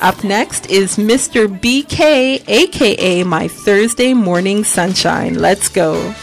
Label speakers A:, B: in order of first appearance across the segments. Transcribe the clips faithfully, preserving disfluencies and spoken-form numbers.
A: Up next is Mister B K, a k a. My Thursday Morning Sunshine. Let's go.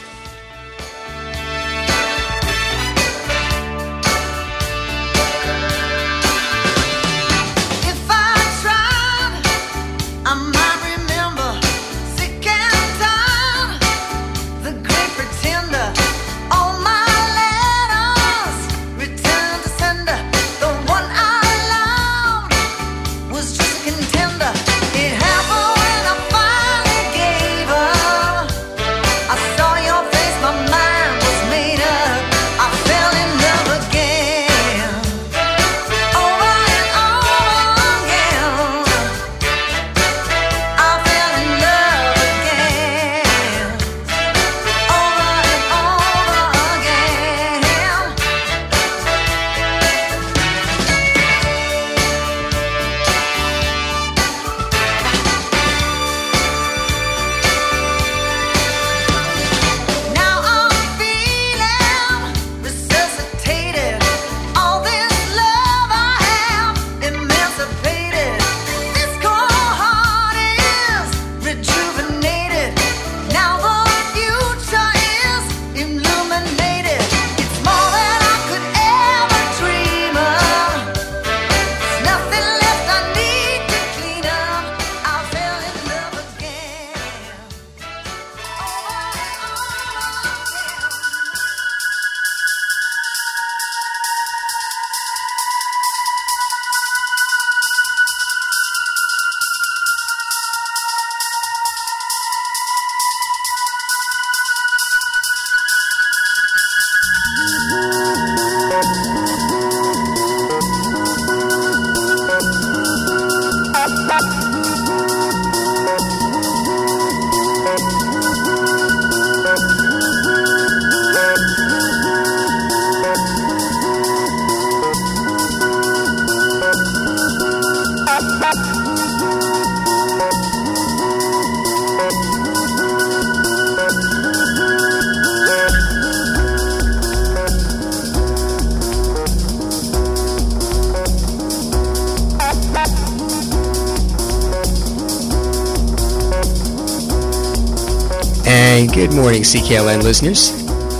B: Good morning, C K L N listeners.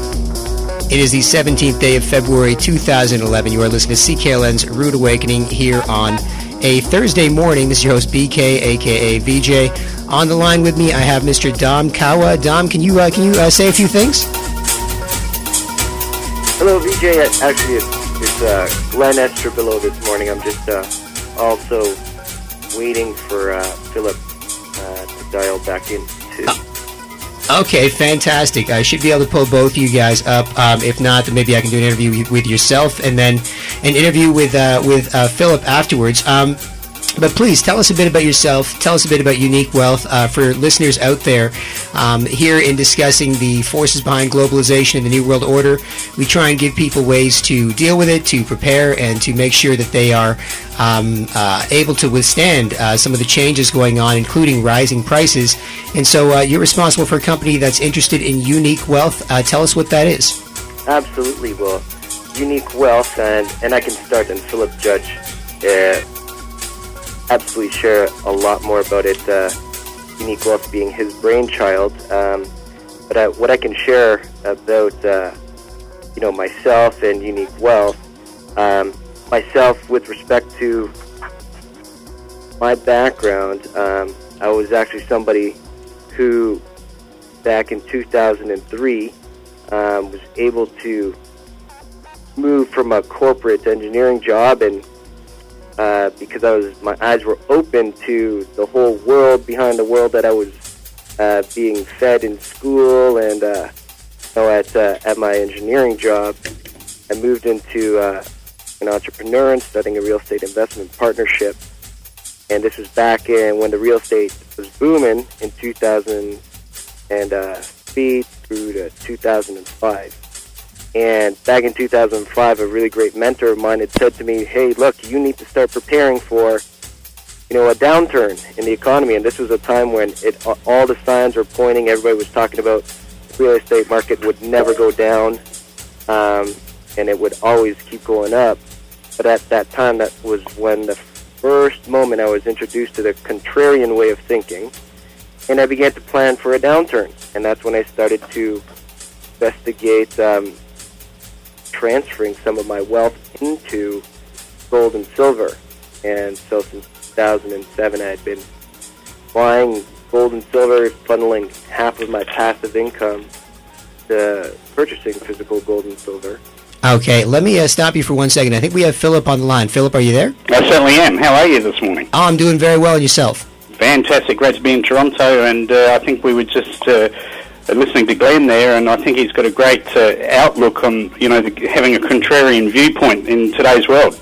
B: It is the seventeenth day of February two thousand eleven. You are listening to C K L N's Rude Awakening here on a Thursday morning. This is your host, B K, a k a. V J. On the line with me, I have Mister Dom Kawa. Dom, can you uh, can you uh, say a few things?
C: Hello, V J. Actually, it's, it's uh, Glenn Estrabillo this morning. I'm just uh, also waiting for uh, Philip uh, to dial back in. To
B: uh- Okay, fantastic. I should be able to pull both of you guys up. Um, if not, then maybe I can do an interview with yourself and then an interview with uh, with uh, Philip afterwards. Um, but please, tell us a bit about yourself. Tell us a bit about Unique Wealth uh, for listeners out there. Um, here in discussing the forces behind globalization and the New World Order, we try and give people ways to deal with it, to prepare, and to make sure that they are um, uh, able to withstand uh, some of the changes going on, including rising prices. And so uh, you're responsible for a company that's interested in Unique Wealth. Uh, tell us what that is.
C: Absolutely. Well, Unique Wealth, and, and I can start, and Philip Judge uh, absolutely share a lot more about it, uh, Unique Wealth being his brainchild. Um, but I, what I can share about, uh, you know, myself and Unique Wealth, um, myself with respect to my background, um, I was actually somebody who, back in two thousand three, um, was able to move from a corporate engineering job, and uh, because I was, my eyes were open to the whole world behind the world that I was uh, being fed in school and uh, you know, at uh, at my engineering job, I moved into uh, an entrepreneur and studying a real estate investment partnership. And this was back in when the real estate was booming in two thousand three through to two thousand five. And back in two thousand five, a really great mentor of mine had said to me, hey, look, you need to start preparing for, you know, a downturn in the economy. And this was a time when it, all the signs were pointing, everybody was talking about the real estate market would never go down, um, and it would always keep going up. But at that time, that was when the first moment I was introduced to the contrarian way of thinking, and I began to plan for a downturn. And that's when I started to investigate um, transferring some of my wealth into gold and silver. And so since two thousand seven, I had been buying gold and silver, funneling half of my passive income to purchasing physical gold and silver.
B: Okay, let me uh, stop you for one second. I think we have Philip on the line. Philip, are you there?
D: I certainly am. How are you this morning?
B: Oh, I'm doing very well. And yourself?
D: Fantastic. Great to be in Toronto, and uh, I think we were just uh, listening to Glenn there, and I think he's got a great uh, outlook on, you know, the, having a contrarian viewpoint in today's world.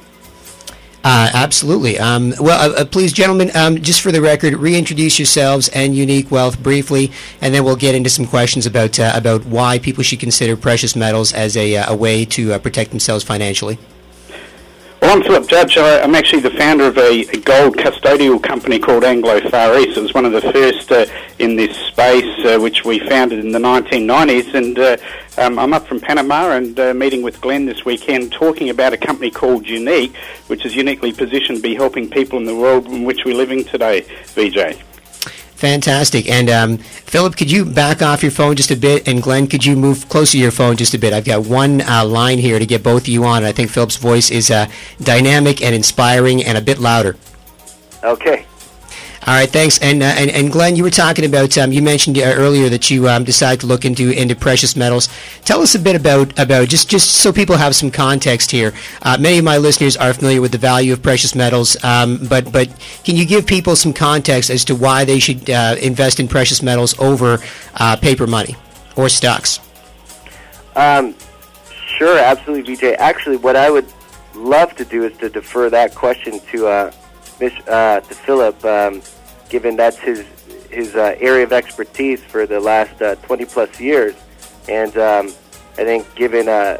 B: Uh, absolutely. Um, well, uh, uh, please, gentlemen, um, just for the record, reintroduce yourselves and Unique Wealth briefly, and then we'll get into some questions about uh, about why people should consider precious metals as a, uh, a way to uh, protect themselves financially.
D: Well, I'm Philip Judge. I, I'm actually the founder of a, a gold custodial company called Anglo Far East. It was one of the first uh, in this space, uh, which we founded in the nineteen nineties, and uh, um, I'm up from Panama and uh, meeting with Glenn this weekend, talking about a company called Unique, which is uniquely positioned to be helping people in the world in which we're living today, V J.
B: Fantastic. And um, Philip, could you back off your phone just a bit? And Glenn, could you move closer to your phone just a bit? I've got one uh, line here to get both of you on. I think Philip's voice is uh, dynamic and inspiring and a bit louder.
C: Okay.
B: All right, thanks. And uh, and, and Glenn, you were talking about, um, you mentioned uh, earlier that you um, decided to look into into precious metals. Tell us a bit about, about just, just so people have some context here. Uh, many of my listeners are familiar with the value of precious metals, um, but, but can you give people some context as to why they should uh, invest in precious metals over uh, paper money or stocks?
C: Um, sure, absolutely, V J. Actually, what I would love to do is to defer that question to uh, Uh, to Philip, um, given that's his his uh, area of expertise for the last uh, twenty plus years, and um, I think given uh,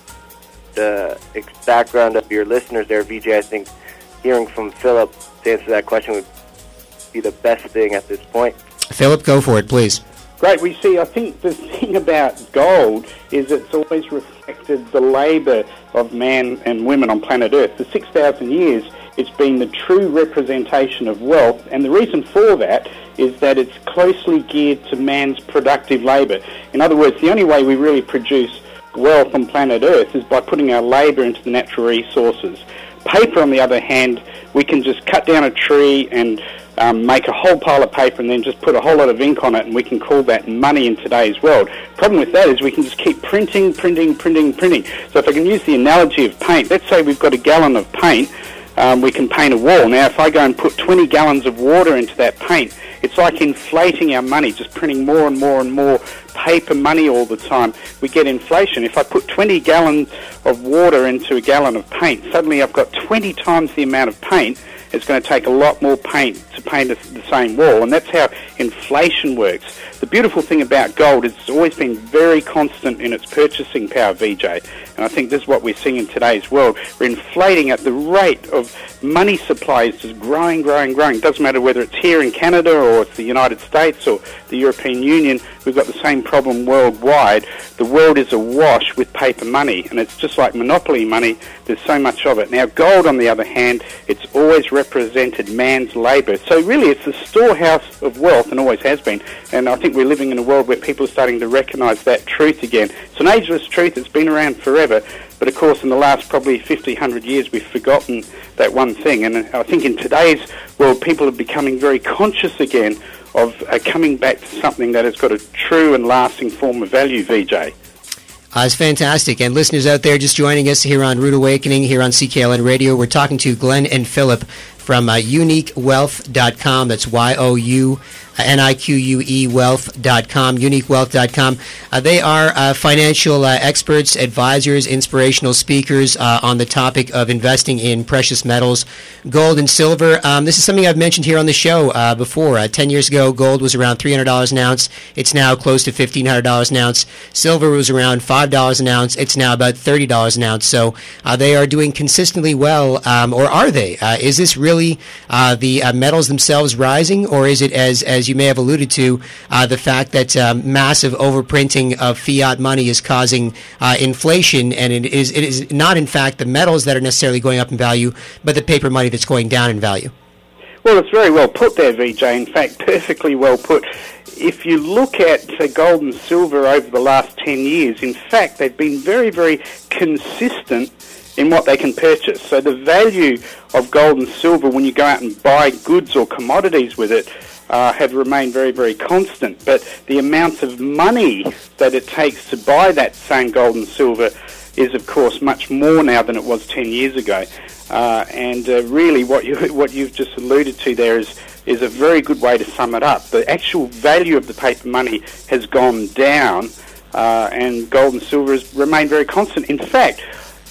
C: the ex- background of your listeners there, V J, I think hearing from Philip to answer that question would be the best thing at this point.
B: Philip, go for it, please.
D: Great. We see, I think the thing about gold is it's always reflected the labour of man and women on planet Earth. For six thousand years, it's been the true representation of wealth, and the reason for that is that it's closely geared to man's productive labour. In other words, the only way we really produce wealth on planet Earth is by putting our labour into the natural resources. Paper, on the other hand, we can just cut down a tree and um, make a whole pile of paper and then just put a whole lot of ink on it, and we can call that money in today's world. Problem with that is we can just keep printing, printing, printing, printing. So if I can use the analogy of paint, let's say we've got a gallon of paint, um, we can paint a wall. Now, if I go and put twenty gallons of water into that paint, it's like inflating our money, just printing more and more and more paper money all the time. We get inflation. If I put twenty gallons of water into a gallon of paint, suddenly I've got twenty times the amount of paint. It's going to take a lot more paint to paint the same wall, and that's how inflation works. The beautiful thing about gold is it's always been very constant in its purchasing power, V J, and I think this is what we're seeing in today's world. We're inflating at the rate of money supply is just growing, growing, growing. It doesn't matter whether it's here in Canada or it's the United States or the European Union. We've got the same problem worldwide. The world is awash with paper money, and it's just like monopoly money. There's so much of it. Now, gold, on the other hand, it's always represented man's labour. So really, it's the storehouse of wealth, and always has been. And I think we're living in a world where people are starting to recognise that truth again. It's an ageless truth. It's been around forever. But of course, in the last probably fifty, one hundred years, we've forgotten that one thing. And I think in today's world, people are becoming very conscious again of uh, coming back to something that has got a true and lasting form of value, V J.
B: Uh, it's fantastic. And listeners out there just joining us here on Root Awakening, here on C K L N Radio, we're talking to Glenn and Philip from uh, unique wealth dot com. That's Y O U N I Q U E wealth dot com, unique wealth dot com. Uh, they are uh, financial uh, experts, advisors, inspirational speakers uh, on the topic of investing in precious metals, gold and silver. Um, this is something I've mentioned here on the show uh, before. Uh, ten years ago, gold was around three hundred dollars an ounce. It's now close to fifteen hundred dollars an ounce. Silver was around five dollars an ounce. It's now about thirty dollars an ounce. So uh, they are doing consistently well, um, or are they? Uh, is this really uh, the uh, metals themselves rising, or is it, as as as you may have alluded to, uh, the fact that um, massive overprinting of fiat money is causing uh, inflation, and it is it is not, in fact, the metals that are necessarily going up in value, but the paper money that's going down in value.
D: Well, it's very well put there, V J. In fact, perfectly well put. If you look at uh, gold and silver over the last ten years, in fact, they've been very, very consistent in what they can purchase. So the value of gold and silver when you go out and buy goods or commodities with it uh, have remained very, very constant. But the amount of money that it takes to buy that same gold and silver is, of course, much more now than it was ten years ago. Uh, and uh, really what, you, what you've just alluded to there is, is a very good way to sum it up. The actual value of the paper money has gone down, uh, and gold and silver has remained very constant. In fact,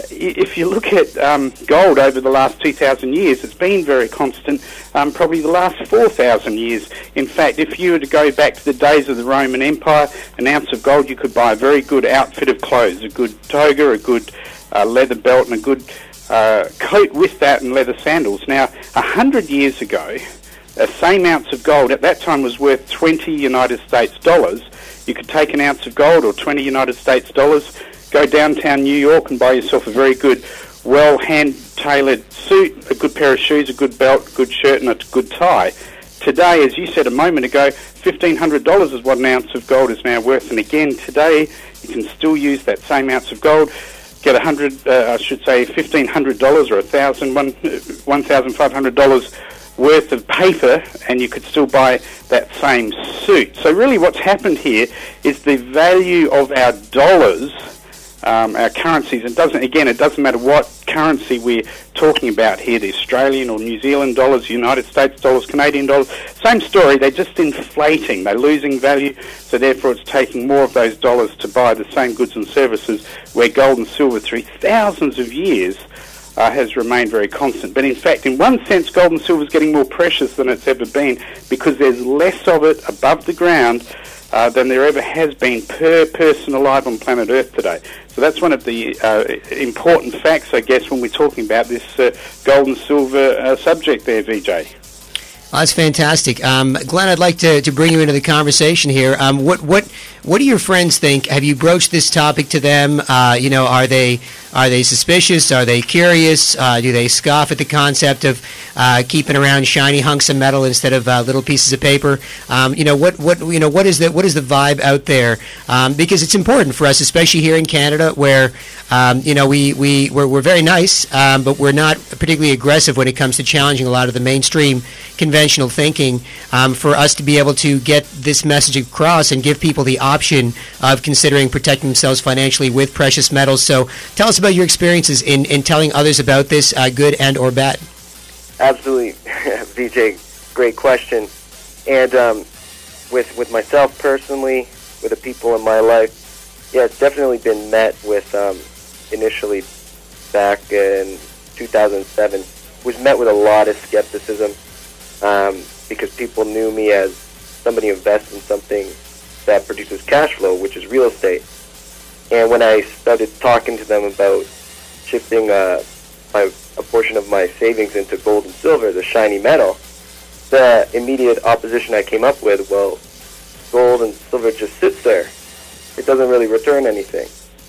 D: if you look at um, gold over the last two thousand years, it's been very constant, um, probably the last four thousand years. In fact, if you were to go back to the days of the Roman Empire, an ounce of gold, you could buy a very good outfit of clothes, a good toga, a good uh, leather belt, and a good uh, coat with that, and leather sandals. Now, a hundred years ago, the same ounce of gold at that time was worth twenty United States dollars. You could take an ounce of gold or twenty United States dollars, go downtown New York and buy yourself a very good, well hand-tailored suit, a good pair of shoes, a good belt, good shirt, and a good tie. Today, as you said a moment ago, fifteen hundred dollars is what an ounce of gold is now worth. And again, today, you can still use that same ounce of gold, get a hundred, uh, I should say, fifteen hundred dollars or a thousand, one, one thousand five hundred dollars worth of paper, and you could still buy that same suit. So really what's happened here is the value of our dollars, um, our currencies, it doesn't, again, it doesn't matter what currency we're talking about here, the Australian or New Zealand dollars, United States dollars, Canadian dollars, same story, they're just inflating, they're losing value, so therefore it's taking more of those dollars to buy the same goods and services, where gold and silver through thousands of years Uh, has remained very constant. But in fact, in one sense, gold and silver is getting more precious than it's ever been, because there's less of it above the ground uh, than there ever has been per person alive on planet Earth today. So that's one of the uh, important facts, I guess, when we're talking about this uh, gold and silver uh, subject there, V J.
B: Oh, that's fantastic. Um, Glenn, I'd like to, to bring you into the conversation here. Um, what what what do your friends think? Have you broached this topic to them? Uh, you know, are they are they suspicious? Are they curious? Uh, do they scoff at the concept of uh, keeping around shiny hunks of metal instead of uh, little pieces of paper? Um, you know, what what you know what is the what is the vibe out there? Um, because it's important for us, especially here in Canada, where um, you know we we we're, we're very nice, um, but we're not particularly aggressive when it comes to challenging a lot of the mainstream conventional thinking, um, for us to be able to get this message across and give people the option of considering protecting themselves financially with precious metals. So tell us about your experiences in, in telling others about this, uh, good and or bad.
C: Absolutely. V J, great question. And um, with with myself personally, with the people in my life, yeah, it's definitely been met with, um, initially back in two thousand seven, was met with a lot of skepticism. Um, because people knew me as somebody who invests in something that produces cash flow, which is real estate. And when I started talking to them about shifting uh, my, a portion of my savings into gold and silver, the shiny metal, the immediate opposition I came up with, well, gold and silver just sits there. It doesn't really return anything.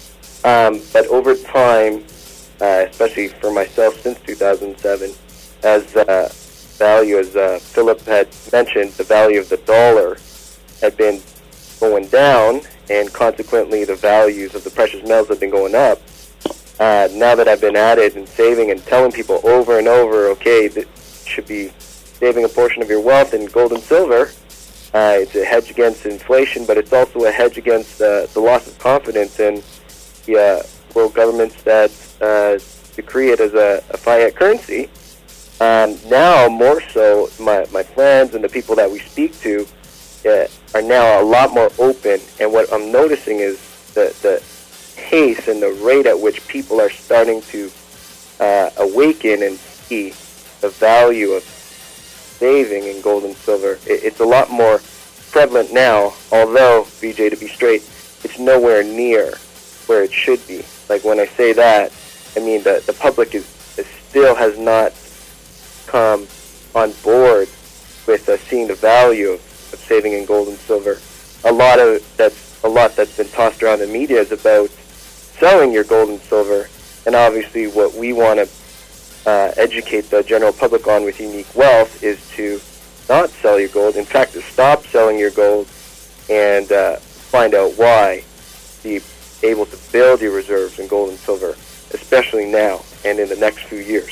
C: Um, but over time, uh, especially for myself since two thousand seven, as uh, value, as uh, Philip had mentioned, the value of the dollar had been going down, and consequently the values of the precious metals have been going up. Uh, now that I've been at it and saving and telling people over and over, okay, this should be saving a portion of your wealth in gold and silver, uh, it's a hedge against inflation, but it's also a hedge against uh, the loss of confidence in the uh, world governments that uh, decree it as a, a fiat currency. Um, now, more so, my, my friends and the people that we speak to uh, are now a lot more open, and what I'm noticing is the, the pace and the rate at which people are starting to uh, awaken and see the value of saving in gold and silver. It, it's a lot more prevalent now, although, B J, to be straight, it's nowhere near where it should be. Like, when I say that, I mean the, the public is, is still has not come on board with uh, seeing the value of, of saving in gold and silver. A lot of that's a lot that's been tossed around in the media is about selling your gold and silver, and obviously what we want to uh, educate the general public on with Unique Wealth is to not sell your gold. In fact, to stop selling your gold and uh, find out why. Be able to build your reserves in gold and silver, especially now and in the next few years.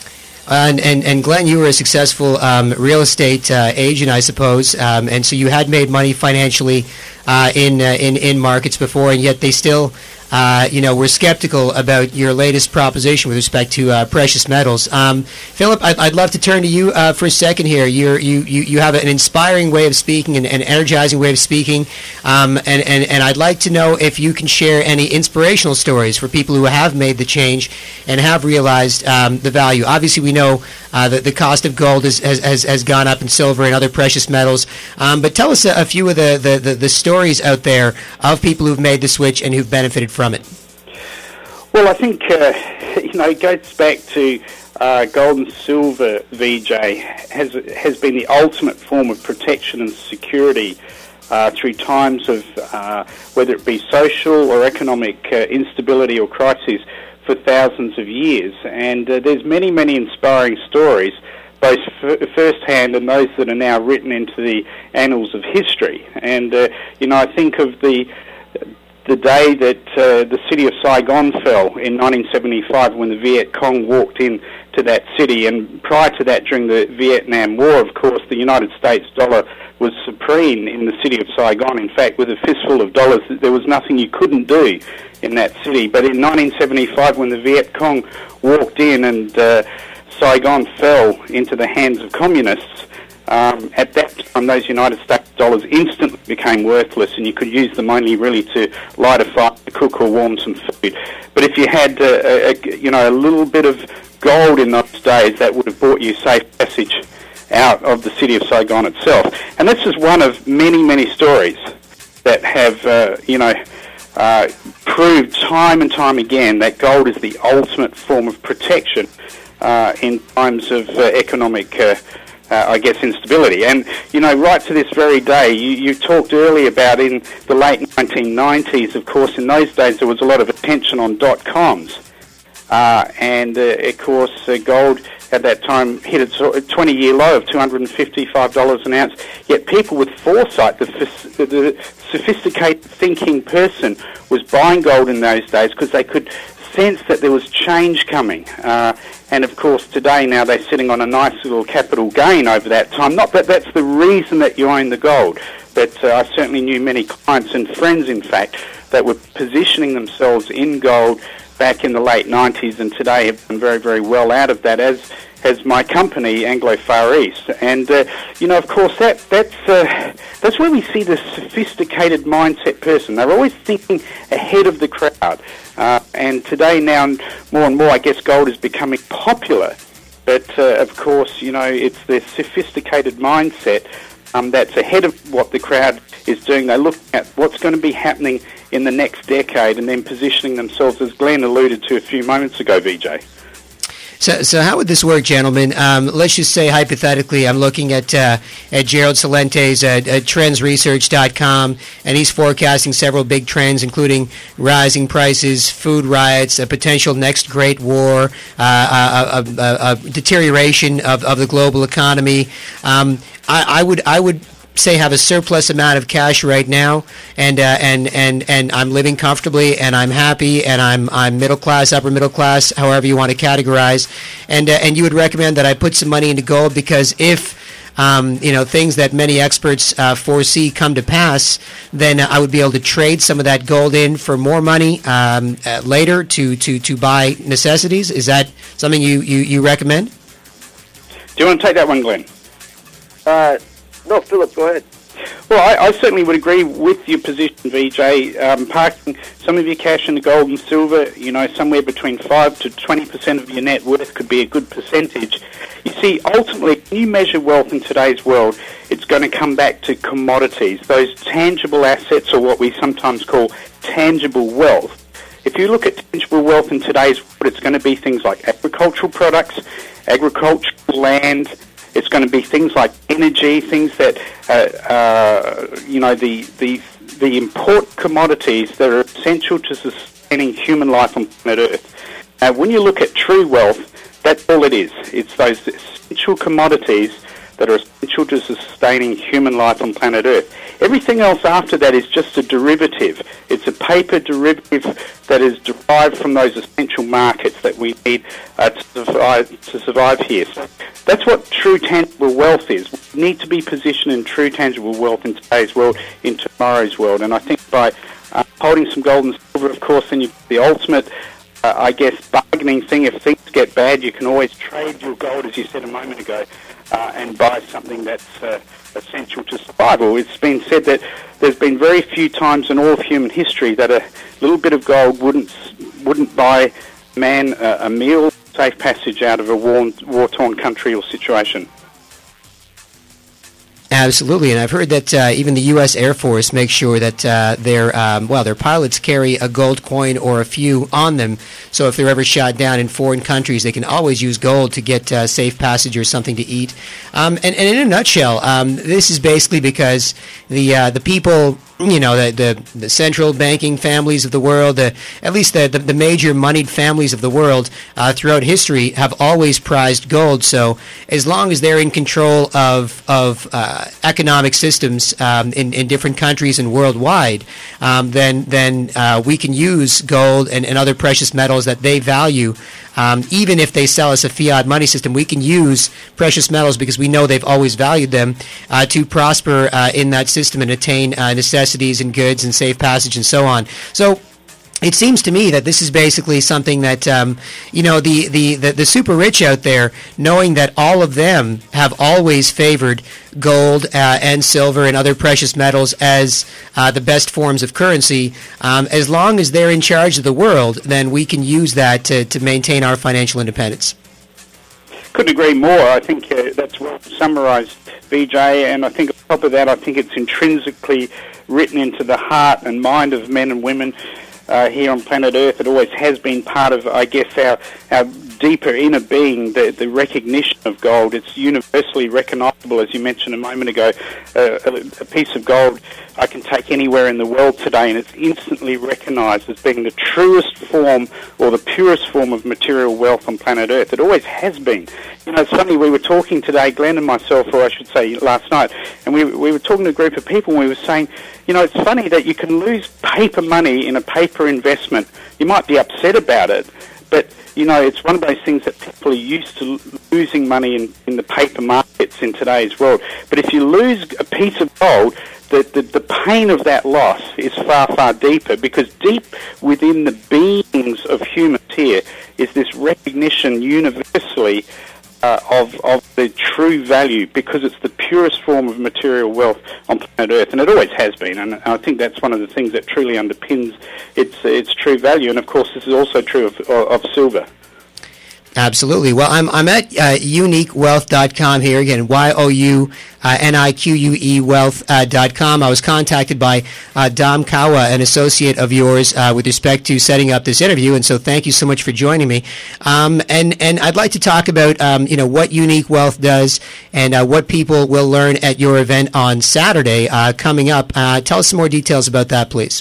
B: And, and and Glenn, you were a successful um, real estate uh, agent, I suppose, um, and so you had made money financially uh, in uh, in in markets before, and yet they still, uh, you know, were skeptical about your latest proposition with respect to uh, precious metals. Um, Philip, I'd, I'd love to turn to you uh, for a second here. You're, you you you have an inspiring way of speaking and an energizing way of speaking, um, and, and and I'd like to know if you can share any inspirational stories for people who have made the change and have realized um, the value. Obviously, we know uh, that the cost of gold is, has, has has gone up, and silver and other precious metals. Um, but tell us a, a few of the, the, the, the stories out there of people who've made the switch and who've benefited from it.
D: Well, I think, uh, you know, it goes back to uh, gold and silver, V J, has, has been the ultimate form of protection and security uh, through times of, uh, whether it be social or economic uh, instability or crises, for thousands of years. And uh, there's many, many inspiring stories, both f- first-hand and those that are now written into the annals of history. And, uh, you know, I think of the the day that uh, the city of Saigon fell in nineteen seventy-five when the Viet Cong walked in to that city. And prior to that, during the Vietnam War, of course, the United States dollar was supreme in the city of Saigon. In fact, with a fistful of dollars, there was nothing you couldn't do in that city. But in nineteen seventy-five, when the Viet Cong walked in and uh, Saigon fell into the hands of communists, um, at that time those United States dollars instantly became worthless, and you could use them only really to light a fire, to cook or warm some food. But if you had uh, a, a, you know, a little bit of gold in those days, that would have bought you safe passage out of the city of Saigon itself. And this is one of many, many stories that have, uh, you know, uh, proved time and time again that gold is the ultimate form of protection uh, in times of uh, economic, uh, uh, I guess, instability. And, you know, right to this very day, you, you talked earlier about in the late nineteen nineties, of course, in those days there was a lot of attention on dot-coms. Uh, and, uh, of course, uh, gold at that time hit its twenty-year low of two hundred fifty-five dollars an ounce. Yet people with foresight, the, the, the sophisticated thinking person, was buying gold in those days because they could sense that there was change coming. Uh, and, of course, today now they're sitting on a nice little capital gain over that time. Not that that's the reason that you own the gold, but uh, I certainly knew many clients and friends, in fact, that were positioning themselves in gold back in the late nineties, and today have done very, very well out of that, as has my company, Anglo Far East. And, uh, you know, of course, that that's uh, that's where we see the sophisticated mindset person. They're always thinking ahead of the crowd. Uh, and today now, more and more, I guess gold is becoming popular. But, uh, of course, you know, it's the sophisticated mindset um, that's ahead of what the crowd is doing. They look at what's going to be happening in the next decade and then positioning themselves, as Glenn alluded to a few moments ago, V J.
B: So, so how would this work, gentlemen? Um, let's just say, hypothetically, I'm looking at uh, at Gerald Salente's uh, at trends research dot com, and he's forecasting several big trends, including rising prices, food riots, a potential next great war, uh, a, a, a, a deterioration of, of the global economy. Um, I, I would I would. say have a surplus amount of cash right now, and uh, and and and I'm living comfortably, and I'm happy, and I'm I'm middle class, upper middle class, however you want to categorize, and uh, and you would recommend that I put some money into gold because if um, you know things that many experts uh, foresee come to pass, then I would be able to trade some of that gold in for more money um, uh, later to, to, to buy necessities. Is that something you, you, you recommend?
D: Do you want to take that one, Glenn?
C: Uh. No, Philip, go ahead.
D: Well, I, I certainly would agree with your position, V J. Um, parking some of your cash into gold and silver, you know, somewhere between five to twenty percent of your net worth could be a good percentage. You see, ultimately, when you measure wealth in today's world, it's going to come back to commodities, those tangible assets, or what we sometimes call tangible wealth. If you look at tangible wealth in today's world, it's going to be things like agricultural products, agricultural land. It's going to be things like energy, things that, uh, uh, you know, the, the, the import commodities that are essential to sustaining human life on planet Earth. Now, when you look at true wealth, that's all it is. It's those essential commodities that are essential to sustaining human life on planet Earth. Everything else after that is just a derivative. It's a paper derivative that is derived from those essential markets that we need uh, to survive, to survive here. So that's what true tangible wealth is. We need to be positioned in true tangible wealth in today's world, in tomorrow's world. And I think by uh, holding some gold and silver, of course, then you've the ultimate Uh, I guess, bargaining thing. If things get bad, you can always trade your gold, as you said a moment ago, uh, and buy something that's uh, essential to survival. It's been said that there's been very few times in all of human history that a little bit of gold wouldn't wouldn't buy man uh, a meal, safe passage out of a war, war-torn country or situation.
B: Absolutely, and I've heard that uh, even the U S Air Force makes sure that uh, their um, well, their pilots carry a gold coin or a few on them. So if they're ever shot down in foreign countries, they can always use gold to get uh, safe passage or something to eat. Um, and, and in a nutshell, um, this is basically because the uh, the people, you know, the, the the central banking families of the world, the, at least the, the the major moneyed families of the world uh, throughout history have always prized gold. So as long as they're in control of of uh, economic systems um, in in different countries and worldwide, um, then then uh, we can use gold and, and other precious metals that they value. Um, even if they sell us a fiat money system, we can use precious metals because we know they've always valued them uh, to prosper uh, in that system and attain uh, necessities and goods and safe passage and so on. So it seems to me that this is basically something that, um, you know, the, the, the, the super rich out there, knowing that all of them have always favored gold uh, and silver and other precious metals as uh, the best forms of currency, um, as long as they're in charge of the world, then we can use that to, to maintain our financial independence.
D: Couldn't agree more. I think uh, that's well summarised, V J, and I think on top of that, I think it's intrinsically written into the heart and mind of men and women Uh, here on planet Earth. It always has been part of, I guess, our, our deeper inner being, the, the recognition of gold. It's universally recognisable, as you mentioned a moment ago. Uh, a, a piece of gold I can take anywhere in the world today, and it's instantly recognised as being the truest form or the purest form of material wealth on planet Earth. It always has been. You know, it's funny, we were talking today, Glenn and myself, or I should say last night, and we, we were talking to a group of people, and we were saying, you know, it's funny that you can lose paper money in a paper investment. You might be upset about it, but, you know, it's one of those things that people are used to losing money in, in the paper markets in today's world. But if you lose a piece of gold, the, the, the pain of that loss is far, far deeper, because deep within the beings of humans here is this recognition universally Uh, of of the true value, because it's the purest form of material wealth on planet Earth, and it always has been. And I think that's one of the things that truly underpins its its true value. And of course, this is also true of of silver.
B: Absolutely. Well, I'm I'm at uh, unique wealth dot com here again. Y O U N I Q U E wealth dot com. I was contacted by uh, Dom Kawa, an associate of yours, uh, with respect to setting up this interview, and so thank you so much for joining me. Um, and and I'd like to talk about um, you know, what Unique Wealth does and uh, what people will learn at your event on Saturday uh, coming up. Uh, tell us some more details about that, please.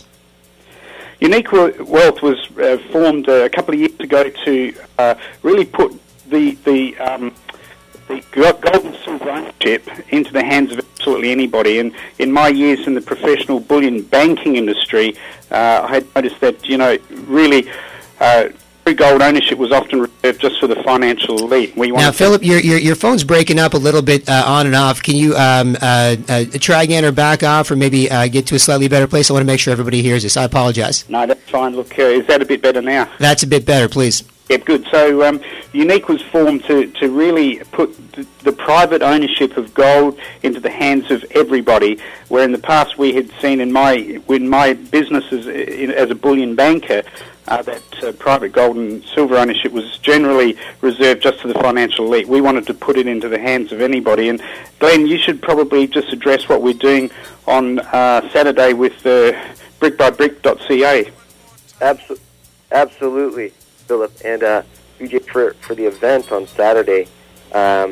D: Unique Wealth was uh, formed uh, a couple of years ago to uh, really put the the um, the gold and silver ownership into the hands of absolutely anybody. And in my years in the professional bullion banking industry, uh, I had noticed that, you know, really uh, gold ownership was often reserved just for the financial elite. We
B: now, Philip, your, your your phone's breaking up a little bit uh, on and off. Can you um, uh, uh, try again or back off, or maybe uh, get to a slightly better place? I want to make sure everybody hears this. I apologize.
D: No, that's fine. Look, uh, is that a bit better now?
B: That's a bit better, please.
D: Yeah, good. So um, Unique was formed to, to really put the, the private ownership of gold into the hands of everybody, where in the past we had seen in my in my business as, in, as a bullion banker, uh, that uh, private gold and silver ownership was generally reserved just to the financial elite. We wanted to put it into the hands of anybody. And Glenn, you should probably just address what we're doing on uh, Saturday with uh, brick by brick dot c a.
C: Absol- absolutely. Philip, and uh, V J, for, for the event on Saturday, um,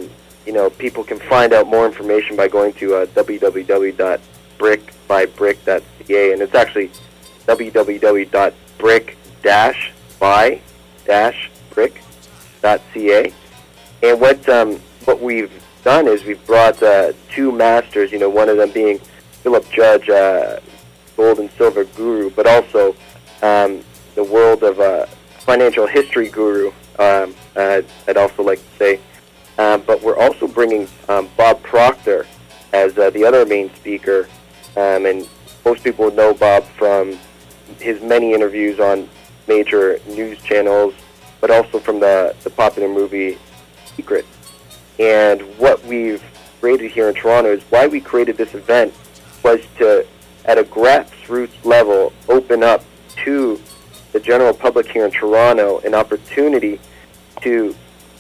C: you know, people can find out more information by going to uh, w w w dot brick by brick dot c a, and it's actually w w w dot brick dash by dash brick dot c a. And what um, what we've done is we've brought uh, two masters, you know, one of them being Philip Judge, uh, gold and silver guru, but also um, the world of uh, financial history guru, um, uh, I'd also like to say. Um, but we're also bringing um, Bob Proctor as uh, the other main speaker, um, and most people know Bob from his many interviews on major news channels, but also from the, the popular movie Secret. And what we've created here in Toronto is why we created this event was to, at a grassroots level, open up to the general public here in Toronto an opportunity to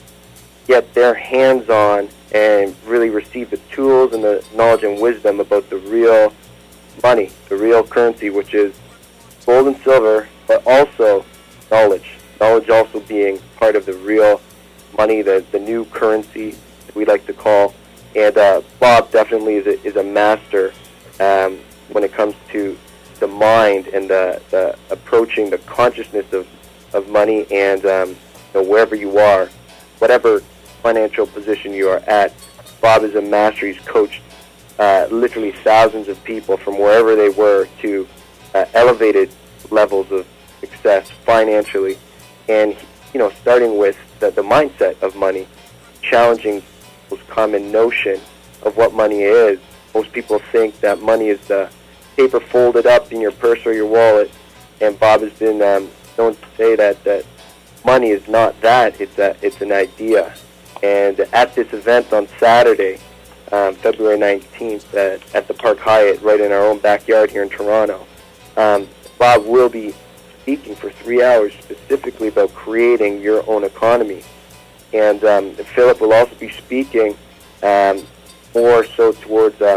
C: get their hands on and really receive the tools and the knowledge and wisdom about the real money, the real currency, which is gold and silver, but also knowledge. Knowledge also being part of the real money, the, the new currency that we like to call. And uh, Bob definitely is a, is a master um, when it comes to the mind and the, the approaching the consciousness of, of money. And um, you know, wherever you are, whatever financial position you are at, Bob is a master. He's coached uh, literally thousands of people from wherever they were to uh, elevated levels of success financially. And, you know, starting with the, the mindset of money, challenging the most common notion of what money is. Most people think that money is the paper folded up in your purse or your wallet, and Bob has been um, known to say that, that money is not that, it's, a, it's an idea. And at this event on Saturday, um, February nineteenth, at, at the Park Hyatt, right in our own backyard here in Toronto, um, Bob will be speaking for three hours specifically about creating your own economy. And um, Philip will also be speaking um, more so towards um,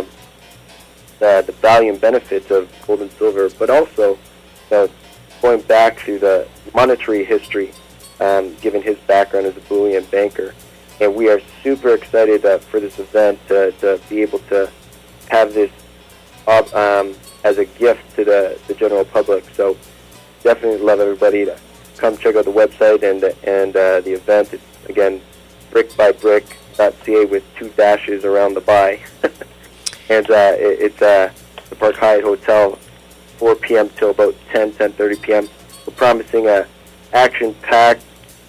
C: the, the value and benefits of gold and silver, but also you know, going back to the monetary history, um, given his background as a bullion banker. And we are super excited uh, for this event uh, to be able to have this uh, um, as a gift to the, the general public. So definitely love everybody to come check out the website and and uh, the event. It's, again, brick by brick dot c a with two dashes around the by. And uh, it, it's uh, the Park Hyatt Hotel, four p.m. till about ten, ten thirty p.m. We're promising a action-packed,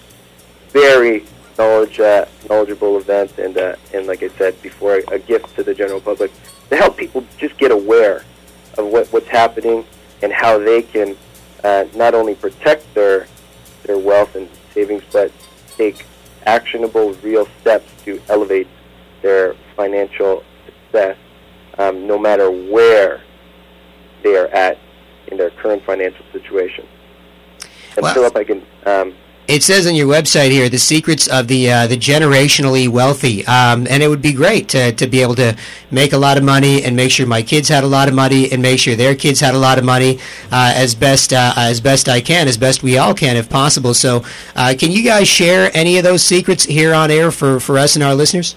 C: very knowledge, uh, knowledgeable event, and uh, and like I said before, a gift to the general public to help people just get aware of what, what's happening and how they can uh, not only protect their their wealth and savings, but take actionable, real steps to elevate their financial success, um, no matter where they are at in their current financial situation. And
B: wow.
C: Philip, I can. Um,
B: It says on your website here, the secrets of the uh, the generationally wealthy, um, and it would be great to, to be able to make a lot of money and make sure my kids had a lot of money and make sure their kids had a lot of money uh, as best uh, as best I can, as best we all can, if possible. So, uh, can you guys share any of those secrets here on air for, for us and our listeners?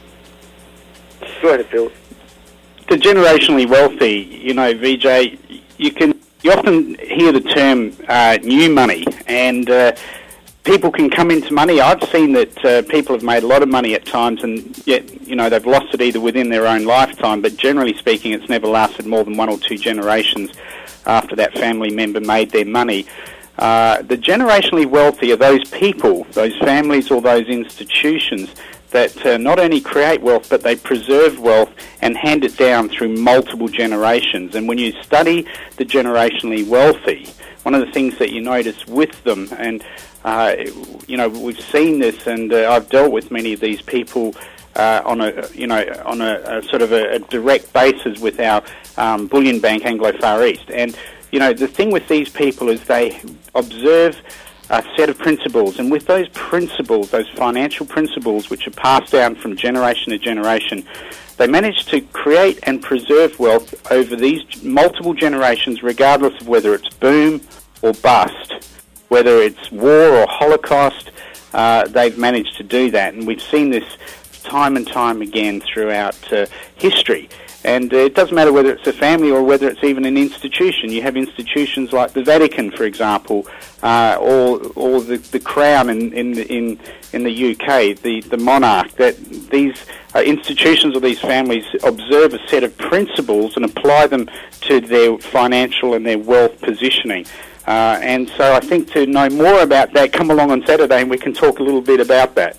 C: Go ahead, Phil.
D: The generationally wealthy, you know, V J, you can you often hear the term uh, new money, and uh, people can come into money. I've seen that uh, people have made a lot of money at times, and yet, you know, they've lost it either within their own lifetime, but generally speaking, it's never lasted more than one or two generations after that family member made their money. Uh, the generationally wealthy are those people, those families or those institutions that uh, not only create wealth, but they preserve wealth and hand it down through multiple generations. And when you study the generationally wealthy, one of the things that you notice with them, and Uh, you know, we've seen this, and uh, I've dealt with many of these people uh, on a, you know, on a, a sort of a, a direct basis with our um, bullion bank, Anglo Far East. And you know, the thing with these people is they observe a set of principles, and with those principles, those financial principles, which are passed down from generation to generation, they manage to create and preserve wealth over these multiple generations, regardless of whether it's boom or bust. Whether it's war or Holocaust, uh, they've managed to do that. And we've seen this time and time again throughout uh, history. And uh, it doesn't matter whether it's a family or whether it's even an institution. You have institutions like the Vatican, for example, uh, or or the, the Crown in in in in the U K, the the monarch. That these uh, institutions or these families observe a set of principles and apply them to their financial and their wealth positioning. Uh, and so I think to know more about that, come along on Saturday and we can talk a little bit about that.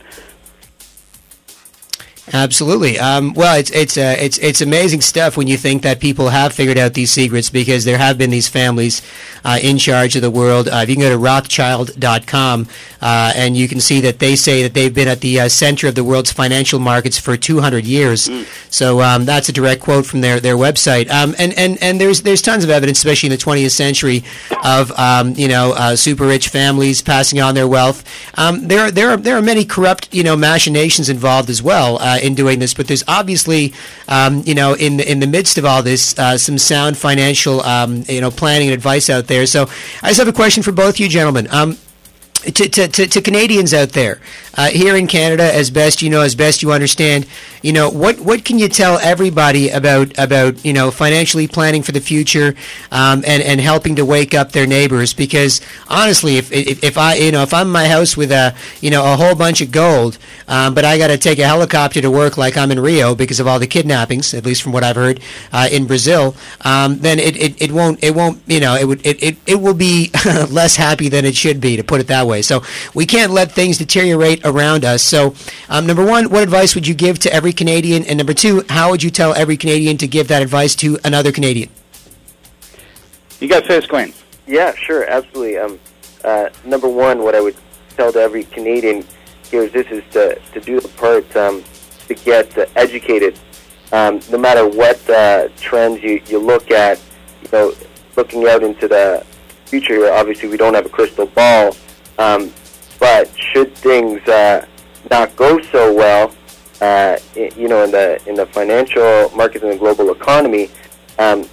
B: Absolutely. Um, well, it's it's uh, it's it's amazing stuff when you think that people have figured out these secrets, because there have been these families uh, in charge of the world. Uh, if you can go to Rothschild dot com uh, and you can see that they say that they've been at the uh, center of the world's financial markets for two hundred years. Mm. So um, that's a direct quote from their their website. Um, and and and there's there's tons of evidence, especially in the twentieth century, of um, you know uh, super rich families passing on their wealth. Um, there there are there are many corrupt you know machinations involved as well. Uh, in doing this, but there's obviously, um, you know, in the, in the midst of all this, uh, some sound financial, um, you know, planning and advice out there. So I just have a question for both you gentlemen. Um, to, to, to, to Canadians out there, uh, here in Canada, as best you know, as best you understand, you know, what, what can you tell everybody about, about you know, financially planning for the future um, and, and helping to wake up their neighbors? Because honestly, if, if, if I, you know, if I'm in my house with a, you know, a whole bunch of gold, um, but I got to take a helicopter to work like I'm in Rio because of all the kidnappings, at least from what I've heard, uh, in Brazil, um, then it, it, it won't, it won't, you know, it would, it, it, it will be less happy than it should be, to put it that way. So we can't let things deteriorate around us. So um, number one, what advice would you give to every Canadian? And number two, how would you tell every Canadian to give that advice to another Canadian?
D: You go first, Glenn.
C: Yeah, sure, absolutely. Um, uh, number one, what I would tell to every Canadian here is this, is to, to do the part um, to get uh, educated. Um, no matter what uh, trends you, you look at, you know, looking out into the future here, obviously we don't have a crystal ball, um, but should things uh, not go so well, uh, you know, in the in the financial markets and the global economy, um,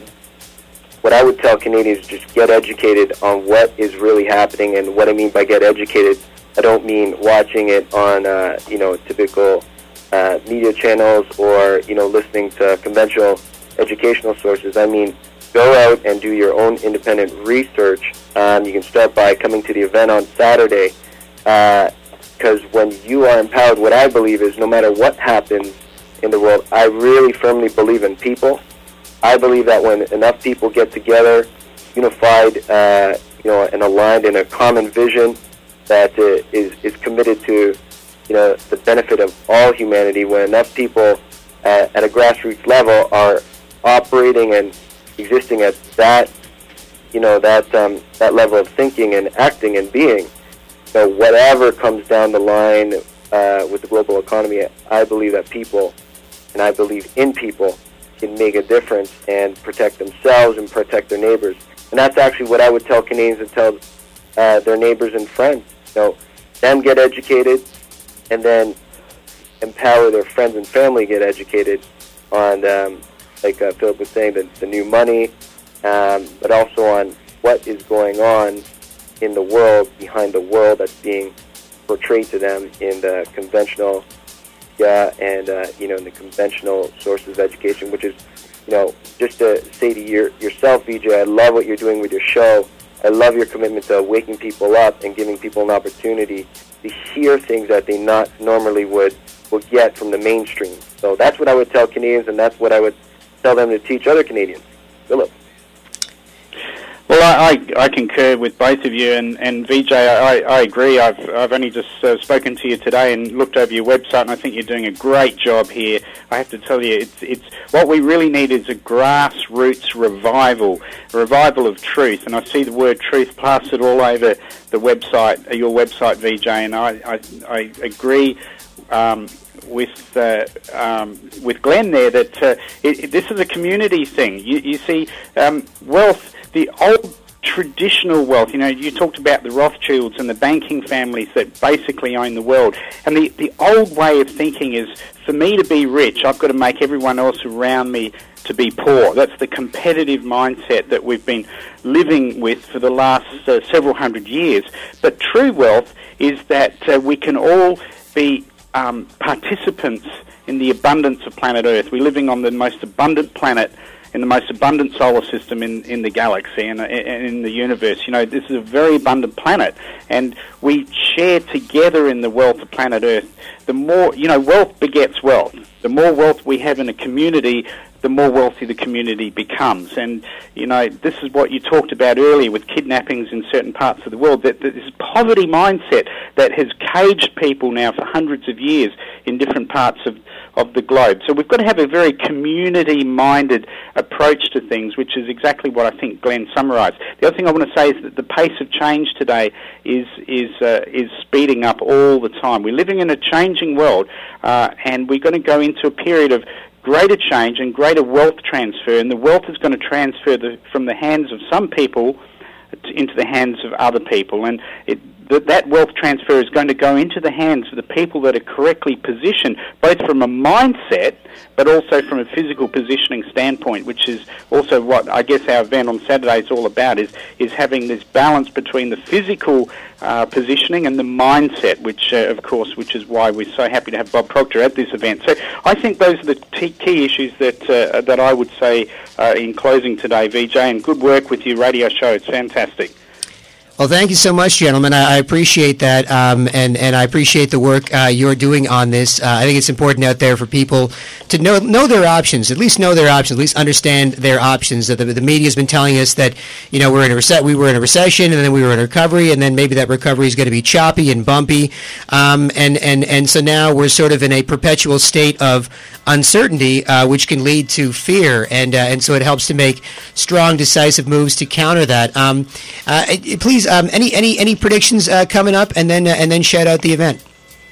C: what I would tell Canadians is just get educated on what is really happening. And what I mean by get educated, I don't mean watching it on, uh, you know, typical uh, media channels or, you know, listening to conventional educational sources. I mean, go out and do your own independent research. Um, you can start by coming to the event on Saturday, because uh, when you are empowered, what I believe is no matter what happens in the world, I really firmly believe in people. I believe that when enough people get together, unified, uh, you know, and aligned in a common vision that uh, is is committed to, you know, the benefit of all humanity, when enough people uh, at a grassroots level are operating and existing at that, you know, that um, that level of thinking and acting and being, so whatever comes down the line uh, with the global economy, I believe that people, and I believe in people, can make a difference and protect themselves and protect their neighbors. And that's actually what I would tell Canadians and tell uh, their neighbors and friends. You know, them get educated, and then empower their friends and family get educated on, um, like uh, Philip was saying, the, the new money, um, but also on what is going on in the world, behind the world that's being portrayed to them in the conventional yeah, and, uh, you know, in the conventional sources of education, which is, you know, just to say to your, yourself, V J, I love what you're doing with your show. I love your commitment to waking people up and giving people an opportunity to hear things that they not normally would, would get from the mainstream. So that's what I would tell Canadians, and that's what I would tell them to teach other Canadians. Philip.
D: Well, I, I, I concur with both of you, and, and V J, I, I agree. I've I've only just uh, spoken to you today and looked over your website, and I think you're doing a great job here. I have to tell you, it's it's what we really need is a grassroots revival, a revival of truth, and I see the word truth plastered all over the website, your website, V J, and I I, I agree. Um, with uh, um, with Glenn there that uh, it, it, this is a community thing. You, you see, um, wealth, the old traditional wealth, you know, you talked about the Rothschilds and the banking families that basically own the world. And the, the old way of thinking is, for me to be rich, I've got to make everyone else around me to be poor. That's the competitive mindset that we've been living with for the last uh, several hundred years. But true wealth is that uh, we can all be um, participants in the abundance of planet Earth. We're living on the most abundant planet in the most abundant solar system in, in the galaxy and in, in the universe. You know, this is a very abundant planet, and we share together in the wealth of planet Earth. The more, you know, wealth begets wealth. The more wealth we have in a community, the more wealthy the community becomes. And, you know, this is what you talked about earlier with kidnappings in certain parts of the world, that, that this poverty mindset that has caged people now for hundreds of years in different parts of of the globe. So we've got to have a very community-minded approach to things, which is exactly what I think Glenn summarised. The other thing I want to say is that the pace of change today is is uh, is speeding up all the time. We're living in a changing world, uh, and we're going to go into a period of greater change and greater wealth transfer, and the wealth is going to transfer the, from the hands of some people into the hands of other people, and it, that, that wealth transfer is going to go into the hands of the people that are correctly positioned, both from a mindset but also from a physical positioning standpoint, which is also what I guess our event on Saturday is all about, is, is having this balance between the physical uh, positioning and the mindset, which, uh, of course, which is why we're so happy to have Bob Proctor at this event. So I think those are the t- key issues that uh, that I would say uh, in closing today, V J, and good work with your radio show. It's fantastic.
B: Well, thank you so much, gentlemen. I, I appreciate that, um, and and I appreciate the work uh, you're doing on this. Uh, I think it's important out there for people to know know their options, at least know their options, at least understand their options. That the, the media's been telling us that, you know, we're in a rece- we were in a recession, and then we were in recovery, and then maybe that recovery is going to be choppy and bumpy, um, and and and so now we're sort of in a perpetual state of uncertainty, uh, which can lead to fear, and uh, and so it helps to make strong, decisive moves to counter that. Um, uh, it, it, please. Um, any any any predictions uh, coming up, and then uh, and then shout out the event.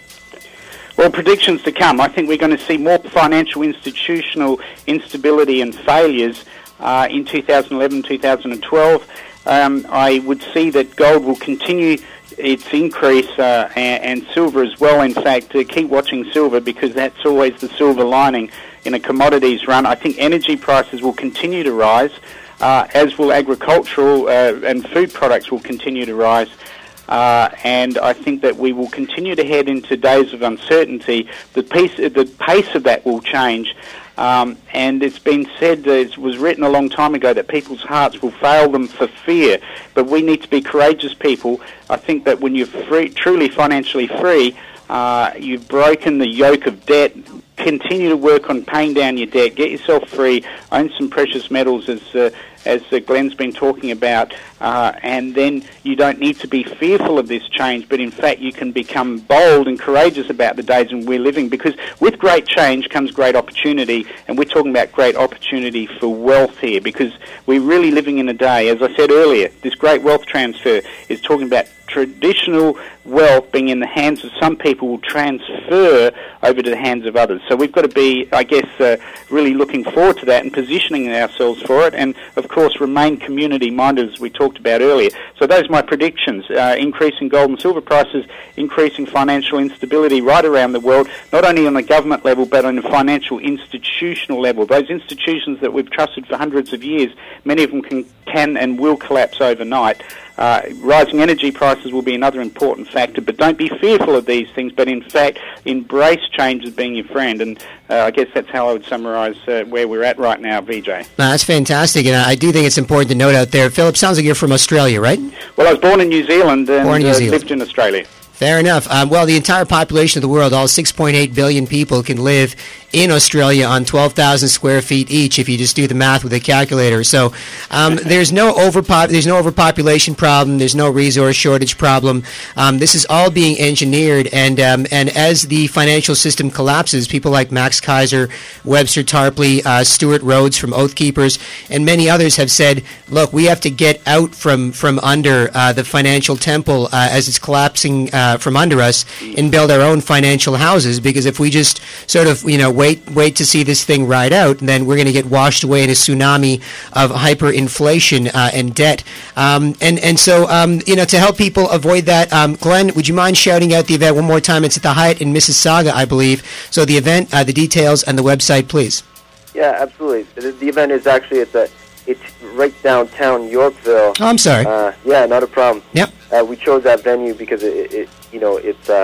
D: Well, predictions to come. I think we're going to see more financial institutional instability and failures uh, in two thousand eleven, two thousand twelve. Um, I would see that gold will continue its increase uh, and, and silver as well. In fact, uh, keep watching silver, because that's always the silver lining in a commodities run. I think energy prices will continue to rise. Uh, as will agricultural uh, and food products will continue to rise. Uh, and I think that we will continue to head into days of uncertainty. The pace, the pace of that will change. Um, and it's been said, uh, it was written a long time ago, that people's hearts will fail them for fear. But we need to be courageous people. I think that when you're free, truly financially free, uh, you've broken the yoke of debt. Continue to work on paying down your debt. Get yourself free. Own some precious metals, as uh, as uh, Glenn's been talking about. Uh, and then you don't need to be fearful of this change, but in fact you can become bold and courageous about the days in we're living, because with great change comes great opportunity, and we're talking about great opportunity for wealth here, because we're really living in a day, as I said earlier, this great wealth transfer is talking about traditional wealth being in the hands of some people will transfer over to the hands of others. So we've got to be, I guess, uh, really looking forward to that and positioning ourselves for it, and of course remain community-minded, as we talked about earlier. So those are my predictions. Uh, increasing gold and silver prices, increasing financial instability right around the world, not only on the government level but on the financial institutional level. Those institutions that we've trusted for hundreds of years, many of them can, can and will collapse overnight. Uh, rising energy prices will be another important factor, but don't be fearful of these things, but in fact embrace change as being your friend, and uh, I guess that's how I would summarise uh, where we're at right now, V J.
B: No, that's fantastic, and I do think it's important to note out there, Philip, sounds like you're from Australia, right?
D: Well, I was born in New Zealand and
B: born in New Zealand.
D: Uh, lived in Australia.
B: Fair enough. Um, well, the entire population of the world, all six point eight billion people, can live in Australia on twelve thousand square feet each, if you just do the math with a calculator. So um, there's no overpop- there's no overpopulation problem. There's no resource shortage problem. Um, this is all being engineered, and um, and as the financial system collapses, people like Max Kaiser, Webster Tarpley, uh, Stuart Rhodes from Oath Keepers, and many others have said, look, we have to get out from from under uh, the financial temple uh, as it's collapsing uh, from under us, and build our own financial houses, because if we just sort of, you know, wait wait to see this thing ride out, then we're going to get washed away in a tsunami of hyperinflation uh, and debt. Um, and, and so, um, you know, to help people avoid that, um, Glenn, would you mind shouting out the event one more time? It's at the Hyatt in Mississauga, I believe. So the event, uh, the details, and the website, please.
C: Yeah, absolutely. The, the event is actually at the, it's right downtown Yorkville.
B: Oh, I'm sorry.
C: Uh, yeah, not a problem.
B: Yep.
C: Uh, we chose that venue because it, it you know, it's uh,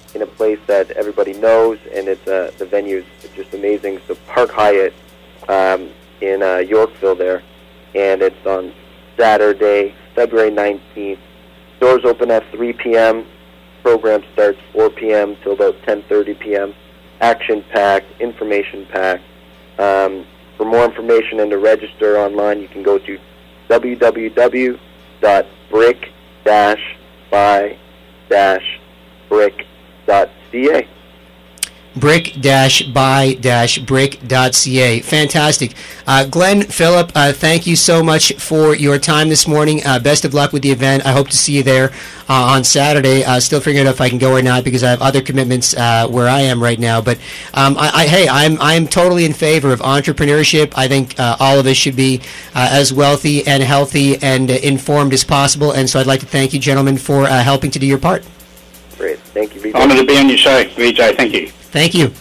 C: in a place that everybody knows, and it's uh, the venue's just amazing. So Park Hyatt um, in uh, Yorkville there, and it's on Saturday, February nineteenth. Doors open at three p.m. Program starts four p.m. till about ten thirty p.m. Action-packed, information-packed. Um, for more information and to register online, you can go to w w w dot brick dash by dash brick dot c a.
B: brick dash by dash brick dot c a. Fantastic. Uh, Glenn, Philip, uh, thank you so much for your time this morning. Uh, best of luck with the event. I hope to see you there uh, on Saturday. Uh, still figuring out if I can go or not because I have other commitments uh, where I am right now. But um, I, I, hey, I'm I'm totally in favor of entrepreneurship. I think uh, all of us should be uh, as wealthy and healthy and uh, informed as possible. And so I'd like to thank you, gentlemen, for uh, helping to do your part.
C: Great. Thank you, V J.
D: Honored to be on your show, V J. Thank you.
B: Thank you.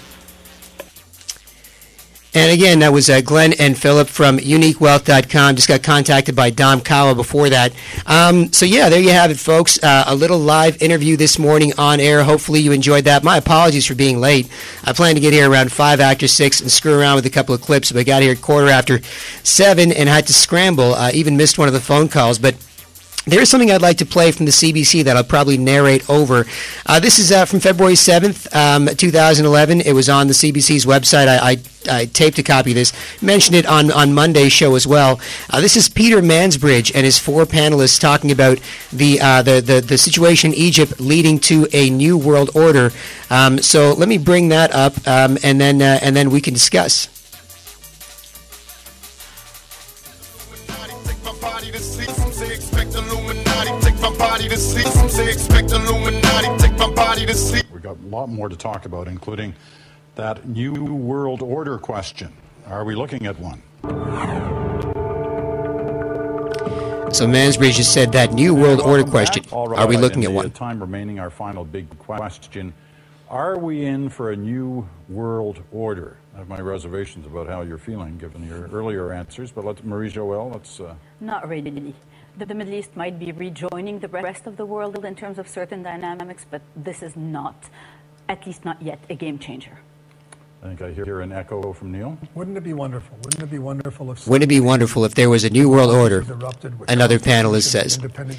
B: And again, that was uh, Glenn and Philip from unique wealth dot com. Just got contacted by Dom Kawa before that. Um, so, yeah, there you have it, folks. Uh, a little live interview this morning on air. Hopefully you enjoyed that. My apologies for being late. I planned to get here around five after six and screw around with a couple of clips, but I got here at quarter after seven and had to scramble. I uh, even missed one of the phone calls, but there's something I'd like to play from the C B C that I'll probably narrate over. Uh, this is uh, from February seventh, um, two thousand eleven. It was on the C B C's website. I, I, I taped a copy of this, mentioned it on, on Monday's show as well. Uh, this is Peter Mansbridge and his four panelists talking about the, uh, the, the, the situation in Egypt leading to a new world order. Um, so let me bring that up, um, and then uh, and then we can discuss.
E: We've got a lot more to talk about, including that new world order question. Are we looking at one?
B: So Mansbridge just said that new world order question.
E: Right,
B: are we looking
E: in
B: at
E: the
B: one?
E: Time remaining, our final big question. Are we in for a new world order? I have my reservations about how you're feeling, given your earlier answers, but let's, Marie-Joëlle, let's... Uh...
F: Not really. The, the Middle East might be rejoining the rest of the world in terms of certain dynamics, but this is not, at least not yet, a game changer.
E: I think I hear an echo from Neil.
G: Wouldn't it be wonderful? Wouldn't it be wonderful if...
B: Wouldn't it be wonderful if there was a new world order, another panelist says.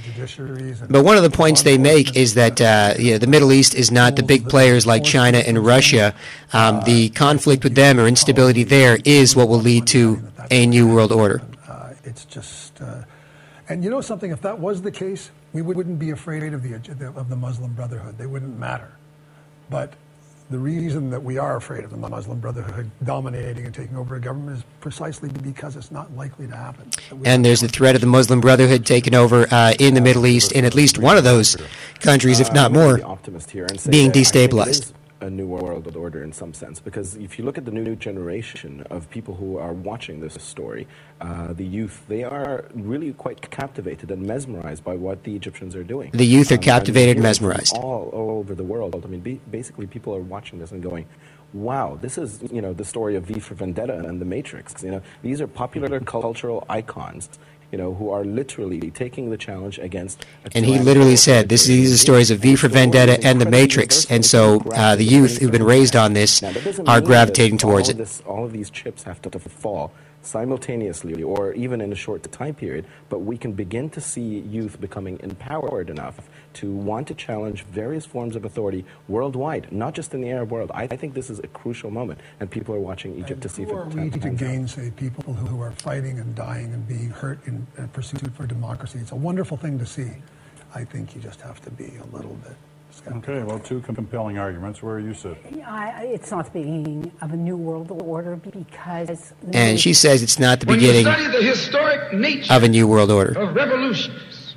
B: But one of the points they make is that uh, yeah, the Middle East is not the big players like China and Russia. Um, the conflict with them or instability there is what will lead to a new world order.
G: Uh, it's just... Uh, and you know something? If that was the case, we wouldn't be afraid of the, of the Muslim Brotherhood. They wouldn't matter. But... the reason that we are afraid of the Muslim Brotherhood dominating and taking over a government is precisely because it's not likely to happen.
B: And there's the threat of the Muslim Brotherhood taking over uh, in the Middle East, in at least one of those countries, if not more, being destabilized.
H: A new world order in some sense, because if you look at the new generation of people who are watching this story, uh, the youth, they are really quite captivated and mesmerized by what the Egyptians are doing.
B: The youth are
H: um,
B: captivated and mesmerized.
H: All, all over the world. I mean, be, basically people are watching this and going, wow, this is, you know, the story of V for Vendetta and The Matrix. You know, these are popular cultural icons, you know, who are literally taking the challenge against...
B: And he literally said, this, these are stories of V for Vendetta and The Matrix, and so uh, the youth who've been raised on this are gravitating towards it.
H: All of these chips have to fall simultaneously or even in a short time period, but we can begin to see youth becoming empowered enough to want to challenge various forms of authority worldwide, not just in the Arab world. I, I think this is a crucial moment, and people are watching Egypt
G: and
H: to see if
G: it
H: it
G: we to gainsay people who are fighting and dying and being hurt in a pursuit for democracy. It's a wonderful thing to see. I think you just have to be a little bit skeptical.
E: Okay, well, two compelling arguments. Where are you sitting?
I: I, it's not the beginning of a new world order because...
B: And she says it's not the beginning
J: when you study the historic nature
B: of a new world order.
J: Of revolutions,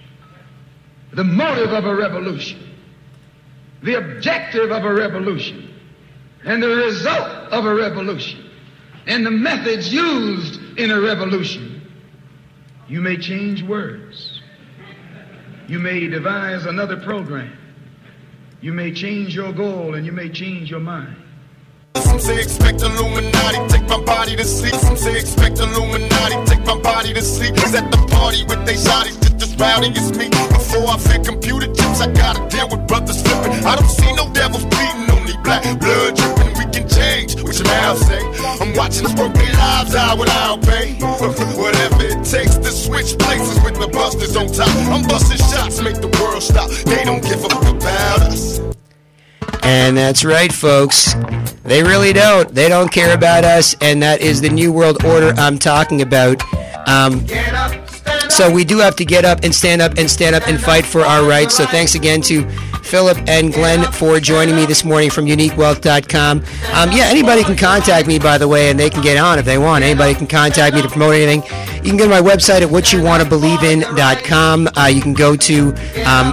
J: the motive of a revolution, the objective of a revolution, and the result of a revolution, and the methods used in a revolution, you may change words. You may devise another program. You may change your goal and you may change your mind.
K: Some say expect Illuminati, take my body to sleep. Some say expect Illuminati, take my body to sleep. Cause at the party with they shotties, just rowdy as me. Before I fit computer chips, I gotta deal with brothers flipping. I don't see no devils beating on me, black blood dripping. We can change, what your mouth say. I'm watching us work their lives out without pay. Whatever it takes to switch places with the busters on top. I'm busting shots, make the world stop. They don't give a fuck about us.
B: And that's right, folks. They really don't. They don't care about us, and that is the New World Order I'm talking about. Um, so we do have to get up and stand up and stand up and fight for our rights. So thanks again to Philip and Glenn for joining me this morning from unique wealth dot com. Um, yeah, anybody can contact me, by the way, and they can get on if they want. Anybody can contact me to promote anything. You can go to my website at what you want to believe in dot com. Uh, you can go to... Um,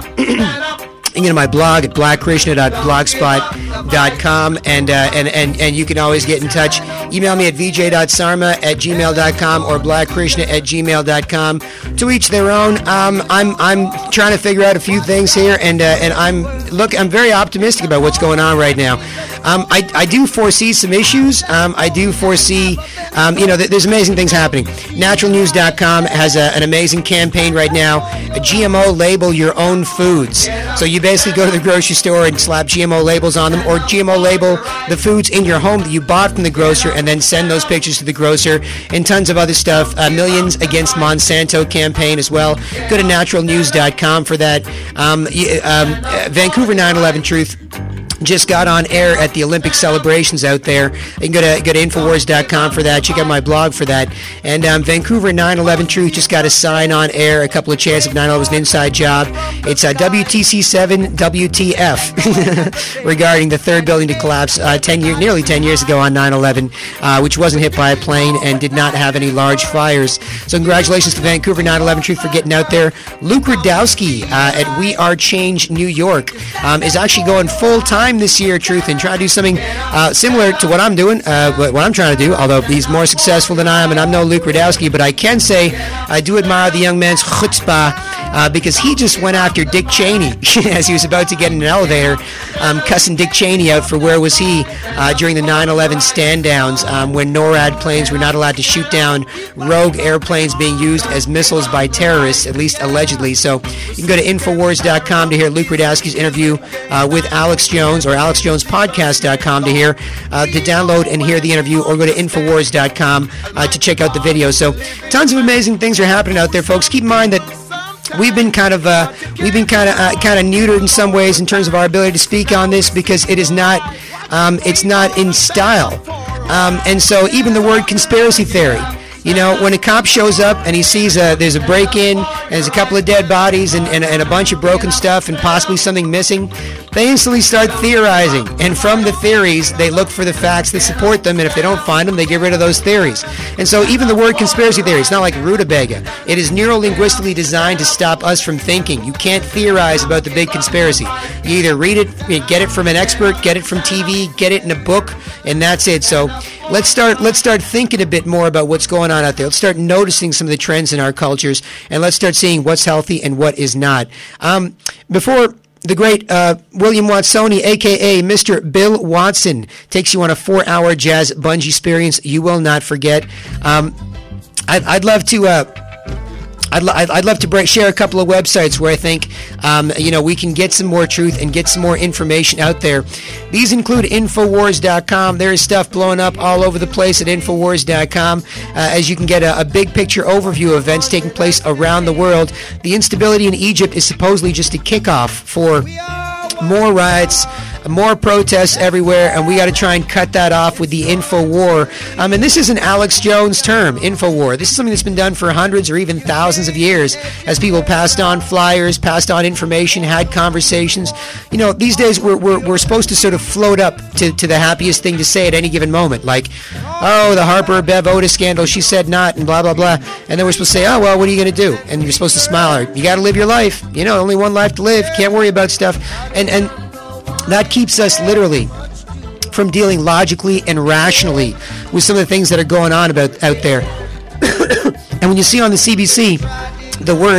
B: You can go to my blog at black krishna dot blogspot dot com, and, uh, and, and, and you can always get in touch. Email me at v j dot sarma at gmail dot com or black krishna at gmail dot com. To each their own. Um, I'm I'm trying to figure out a few things here, and uh, and I'm look I'm very optimistic about what's going on right now. Um, I, I do foresee some issues. Um, I do foresee, um, you know, th- there's amazing things happening. natural news dot com has a, an amazing campaign right now. A G M O label your own foods. So you basically go to the grocery store and slap G M O labels on them, or G M O label the foods in your home that you bought from the grocer, and then send those pictures to the grocer, and tons of other stuff. Uh, Millions Against Monsanto campaign as well. Go to natural news dot com for that. Um, um, Vancouver nine eleven Truth just got on air at the Olympic celebrations out there. You can go to, go to infowars dot com for that. Check out my blog for that. And um, Vancouver nine eleven Truth just got a sign on air, a couple of chants if nine eleven was an inside job. It's uh, W T C seven W T F regarding the third building to collapse uh, ten year, nearly ten years ago on nine eleven, uh, which wasn't hit by a plane and did not have any large fires. So congratulations to Vancouver nine eleven Truth for getting out there. Luke Rudowski uh, at We Are Change New York um, is actually going full-time this year, Truth, and try to do something uh, similar to what I'm doing, uh, what I'm trying to do, although he's more successful than I am, and I'm no Luke Rudowski, but I can say I do admire the young man's chutzpah, uh, because he just went after Dick Cheney as he was about to get in an elevator, um, cussing Dick Cheney out for where was he uh, during the nine eleven stand-downs, um, when NORAD planes were not allowed to shoot down rogue airplanes being used as missiles by terrorists, at least allegedly. So you can go to infowars dot com to hear Luke Rudowski's interview uh, with Alex Jones, or alex jones podcast dot com to hear, uh, to download and hear the interview, or go to infowars dot com uh, to check out the video. So tons of amazing things are happening out there, folks. Keep in mind that we've been kind of uh, we've been kind of uh, kind of neutered in some ways in terms of our ability to speak on this, because it is not um, it's not in style, um, and so even the word conspiracy theory. You know, when a cop shows up and he sees a, there's a break-in, and there's a couple of dead bodies and, and, and a bunch of broken stuff and possibly something missing, they instantly start theorizing. And from the theories, they look for the facts that support them, and if they don't find them, they get rid of those theories. And so even the word conspiracy theory, it's not like rutabaga. It is neuro-linguistically designed to stop us from thinking. You can't theorize about the big conspiracy. You either read it, you get it from an expert, get it from T V, get it in a book, and that's it. So let's start let's start thinking a bit more about what's going on out there. Let's start noticing some of the trends in our cultures, and let's start seeing what's healthy and what is not. Um, before the great uh, William Watsoni, a k a. Mister Bill Watson, takes you on a four-hour jazz bungee experience you will not forget. Um, I'd, I'd love to... Uh, I'd, lo- I'd love to break, share a couple of websites where I think, um, you know, we can get some more truth and get some more information out there. These include infowars dot com. There is stuff blowing up all over the place at infowars dot com, uh, as you can get a, a big picture overview of events taking place around the world. The instability in Egypt is supposedly just a kickoff for more riots, more protests everywhere, and we got to try and cut that off with the info war. Um, and this is an Alex Jones term, info war. This is something that's been done for hundreds or even thousands of years, as people passed on flyers, passed on information, had conversations. You know, these days we're we're, we're supposed to sort of float up to, to the happiest thing to say at any given moment, like, oh, the Harper Bev Otis scandal, she said not, and blah, blah, blah. And then we're supposed to say, oh, well, what are you going to do? And you're supposed to smile. You got to live your life. You know, only one life to live. Can't worry about stuff. And and that keeps us literally from dealing logically and rationally with some of the things that are going on about out there. And when you see on the C B C the words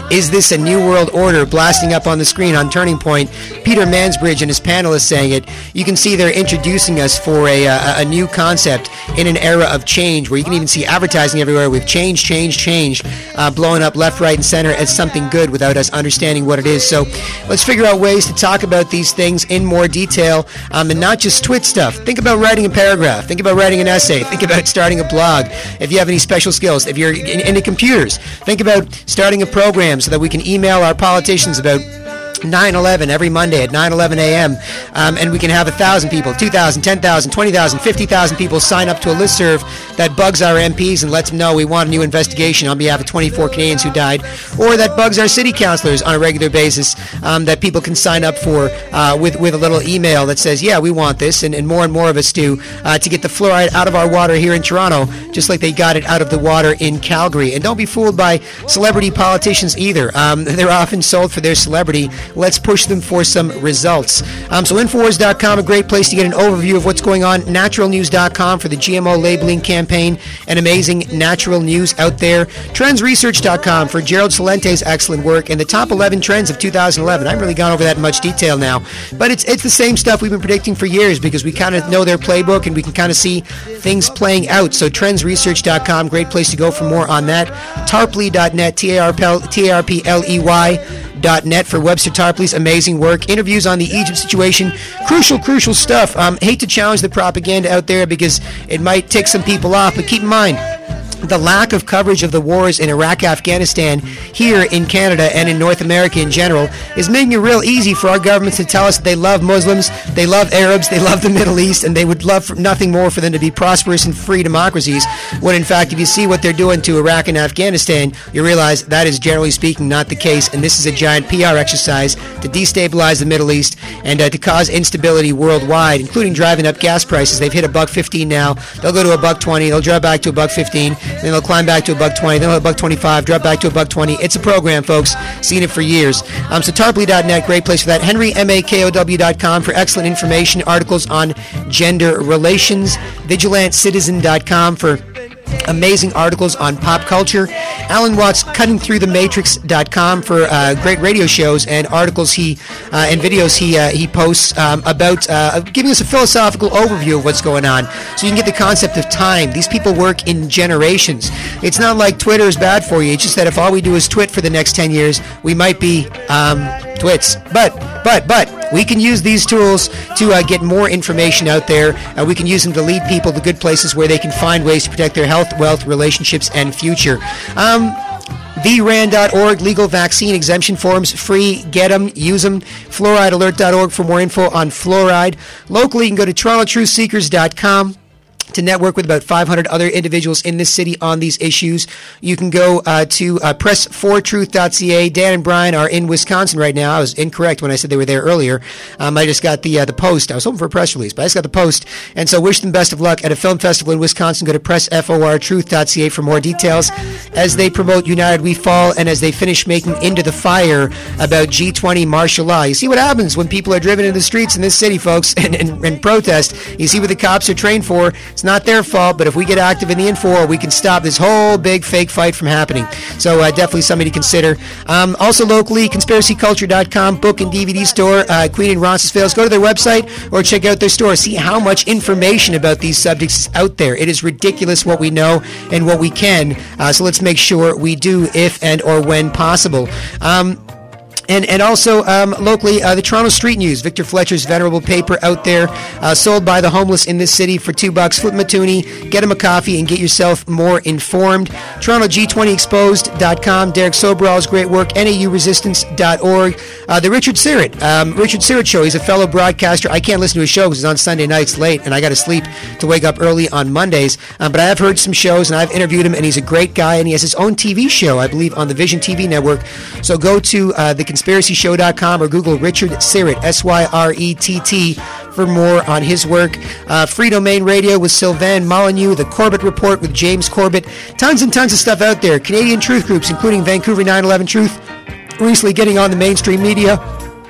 B: Is this a new world order? Blasting up on the screen on Turning Point, Peter Mansbridge and his panelists saying it. You can see they're introducing us for a, a, a new concept in an era of change, where you can even see advertising everywhere with change, change, change, uh, blowing up left, right, and center as something good without us understanding what it is. So let's figure out ways to talk about these things in more detail, um, and not just twit stuff. Think about writing a paragraph. Think about writing an essay. Think about starting a blog. If you have any special skills, if you're in, into computers, think about starting a program so that we can email our politicians about nine eleven every Monday at nine eleven a.m. Um, and we can have one thousand people, two thousand, ten thousand, twenty thousand, fifty thousand people sign up to a listserv that bugs our M Ps and lets them know we want a new investigation on behalf of twenty-four Canadians who died, or that bugs our city councillors on a regular basis, um, that people can sign up for uh, with, with a little email that says, yeah, we want this, and, and more and more of us do, uh, to get the fluoride out of our water here in Toronto, just like they got it out of the water in Calgary. And don't be fooled by celebrity politicians either. Um, they're often sold for their celebrity. Let's push them for some results. Um, so Infowars dot com, a great place to get an overview of what's going on. Natural News dot com for the G M O labeling campaign and amazing natural news out there. Trends Research dot com for Gerald Salente's excellent work and the top eleven trends of two thousand eleven. I haven't really gone over that in much detail now, but it's it's the same stuff we've been predicting for years, because we kind of know their playbook and we can kind of see things playing out. So Trends Research dot com, great place to go for more on that. Tarpley dot net, T A R P L E Y dot net for Webster Tarpley's amazing work. Interviews on the Egypt situation. Crucial, crucial stuff. Um, hate to challenge the propaganda out there because it might tick some people off, but keep in mind, the lack of coverage of the wars in Iraq, Afghanistan, here in Canada and in North America in general, is making it real easy for our governments to tell us that they love Muslims, they love Arabs, they love the Middle East, and they would love for nothing more for them to be prosperous and free democracies, when in fact, if you see what they're doing to Iraq and Afghanistan, you realize that is generally speaking not the case, and this is a giant P R exercise to destabilize the Middle East and uh, to cause instability worldwide, including driving up gas prices. They've hit a buck fifteen now. They'll go to a buck twenty. They'll drop back to a buck fifteen. Then they'll climb back to a buck twenty. Then they'll have a buck twenty-five. Drop back to a buck twenty. It's a program, folks. Seen it for years. Um, so Tarpley dot net, great place for that. Henry Makow dot com for excellent information, articles on gender relations. Vigilant Citizen dot com for amazing articles on pop culture. Alan Watts, Cutting Through The Matrix dot com for uh, great radio shows and articles he uh, and videos he uh, he posts um, about uh, giving us a philosophical overview of what's going on, so you can get the concept of time. These people work in generations. It's not like Twitter is bad for you. It's just that if all we do is twit for the next ten years, we might be um, twits. But but but we can use these tools to uh, get more information out there. Uh, we can use them to lead people to good places where they can find ways to protect their health, wealth, relationships, and future. Um, the ran dot org, legal vaccine exemption forms, free, get them, use them. fluoride alert dot org for more info on fluoride. Locally, you can go to toronto truth seekers dot com to network with about five hundred other individuals in this city on these issues. You can go uh, to uh, press for truth dot c a. Dan and Brian are in Wisconsin right now. I was incorrect when I said they were there earlier. Um, I just got the uh, the post. I was hoping for a press release, but I just got the post. And so wish them best of luck at a film festival in Wisconsin. Go to press for truth dot c a for more details as they promote United We Fall and as they finish making Into the Fire about G twenty martial law. You see what happens when people are driven into the streets in this city, folks, and, and, and protest. You see what the cops are trained for. It's not their fault, but if we get active in the info, we can stop this whole big fake fight from happening. So uh, definitely something to consider. Um, also locally, conspiracy culture dot com, book and D V D store, uh, Queen and Roncesvalles. Go to their website or check out their store. See how much information about these subjects is out there. It is ridiculous what we know and what we can. Uh, so let's make sure we do if and or when possible. Um, And and also um, locally, uh, the Toronto Street News, Victor Fletcher's venerable paper out there, uh, sold by the homeless in this city for two bucks. Flip him a toonie, get him a coffee, and get yourself more informed. Toronto G twenty exposed dot com, Derek Sobral's great work, N A U resistance dot org. Uh, the Richard Syrett, um, Richard Syrett Show, he's a fellow broadcaster. I can't listen to his show because it's on Sunday nights late, and I got to sleep to wake up early on Mondays. Um, but I have heard some shows, and I've interviewed him, and he's a great guy, and he has his own T V show, I believe, on the Vision T V network. So go to uh, the conspiracy show dot com or Google Richard Syrett, S Y R E T T, for more on his work. Uh, Free Domain Radio with Sylvain Molyneux, The Corbett Report with James Corbett. Tons and tons of stuff out there. Canadian truth groups, including Vancouver nine eleven Truth, recently getting on the mainstream media.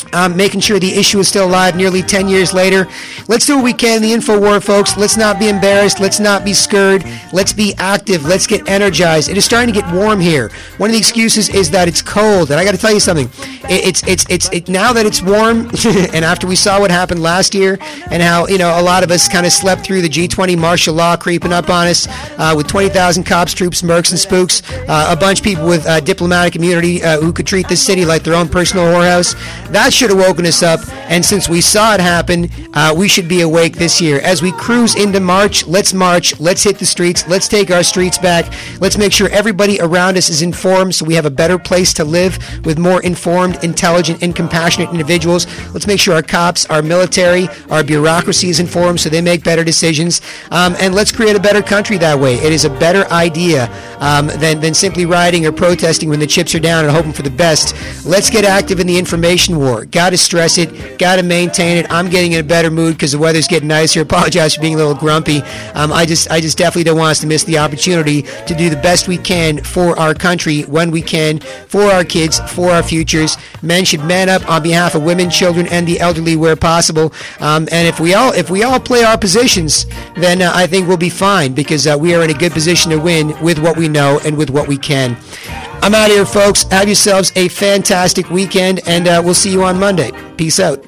B: Um, making sure the issue is still alive nearly ten years later. Let's do what we can in the info war, folks. Let's not be embarrassed. Let's not be scared. Let's be active. Let's get energized. It is starting to get warm here. One of the excuses is that it's cold, and I got to tell you something. It, it's it's it's it, now that it's warm, and after we saw what happened last year, and how you know a lot of us kind of slept through the G twenty martial law creeping up on us uh, with twenty thousand cops, troops, mercs, and spooks, uh, a bunch of people with uh, diplomatic immunity uh, who could treat this city like their own personal whorehouse. That should have woken us up, and since we saw it happen, uh, we should be awake this year. As we cruise into March, let's march, let's hit the streets, let's take our streets back, let's make sure everybody around us is informed so we have a better place to live with more informed, intelligent, and compassionate individuals. Let's make sure our cops, our military, our bureaucracy is informed so they make better decisions, um, and let's create a better country that way. It is a better idea um, than, than simply rioting or protesting when the chips are down and hoping for the best. Let's get active in the information war. Got to stress it. Got to maintain it. I'm getting in a better mood because the weather's getting nicer. Apologize for being a little grumpy. Um, I just, I just definitely don't want us to miss the opportunity to do the best we can for our country when we can, for our kids, for our futures. Men should man up on behalf of women, children, and the elderly where possible. Um, and if we all, if we all play our positions, then uh, I think we'll be fine because uh, we are in a good position to win with what we know and with what we can. I'm out of here, folks. Have yourselves a fantastic weekend, and uh, we'll see you on Monday. Peace out.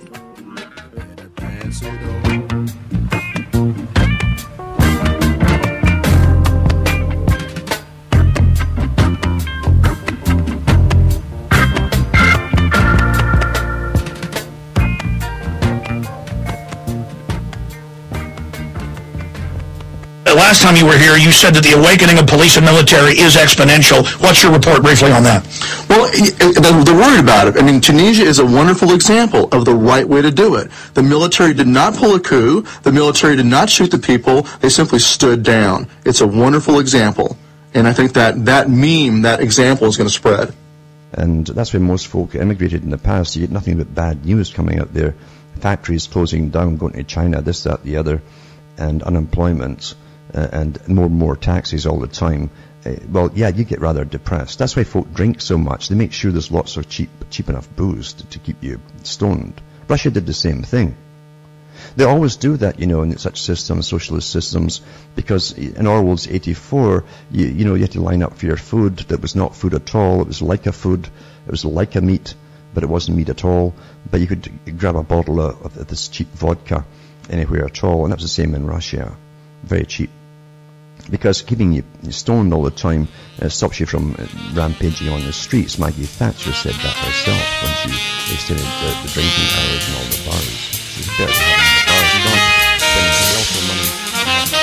L: Last time you were here, you said that the awakening of police and military is exponential. What's your report briefly on that?
M: Well, they're worried about it. I mean, Tunisia is a wonderful example of the right way to do it. The military did not pull a coup. The military did not shoot the people. They simply stood down. It's a wonderful example. And I think that that meme, that example is going to spread.
N: And that's where most folk immigrated in the past. You get nothing but bad news coming out there. Factories closing down, going to China, this, that, the other, and unemployment. Uh, and more and more taxes all the time, uh, well, yeah, you get rather depressed. That's why folk drink so much. They make sure there's lots of cheap cheap enough booze to, to keep you stoned. Russia did the same thing. They always do that, you know, in such systems, socialist systems, because in Orwell's eighty-four, you, you know, you had to line up for your food that was not food at all. It was like a food. It was like a meat, but it wasn't meat at all. But you could grab a bottle of, of this cheap vodka anywhere at all, and that was the same in Russia. Very cheap. Because keeping you stoned all the time uh, stops you from uh, rampaging on the streets. Maggie Thatcher said that herself when she extended the, the drinking hours in all the bars. She was better having the bars gone, spending the money.